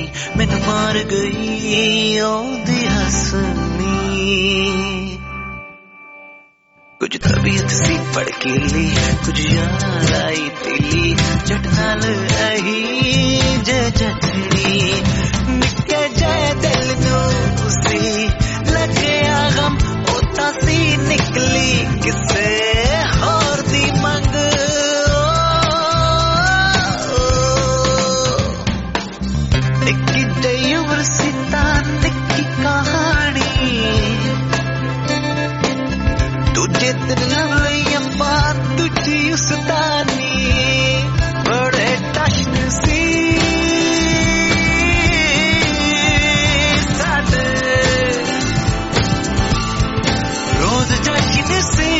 मैनू मार गई ओदी हसनी। कुछ तबीयत सी भड़कीली, कुछ याद आई तेली, झट नाल अही जे जटनी। निक्के जय दिल नू सी लग्या गम, ओता सी निकली किसे होर दी मंग। निक्की जई उम्र सी तां निक्की कहानी, तुझे दिन लई अम्मा तुझी उसतानी। बड़े टशन सी साडे, रोज जश्न सी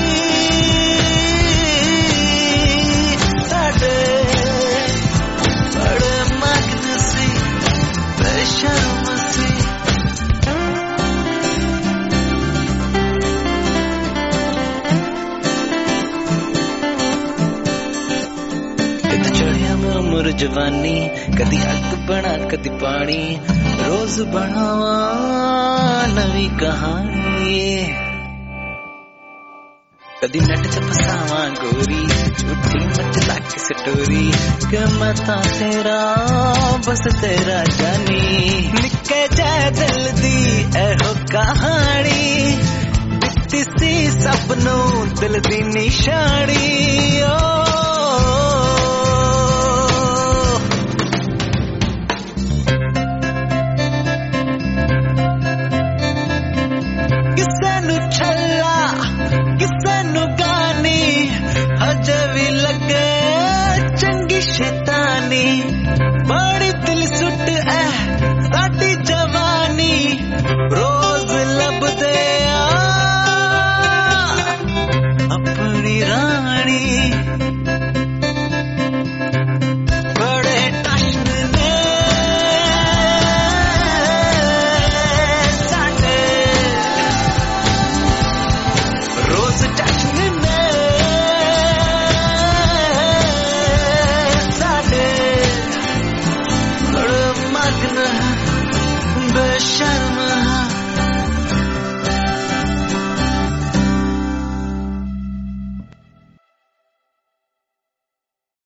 साडे। बड़े मगन सी बेशर्म सी। उम्र जवानी कदी अग बना कदी पानी, रोज बनावा नवी कहानी। कदी नट च फसावा गोरी, झूठी मचला के स्टोरी, कि मता तेरा बस तेरा जानी। निक्के जै दिल दी एहो कहानी, दित्ती सी सब नू दिल दी निशानी। ओ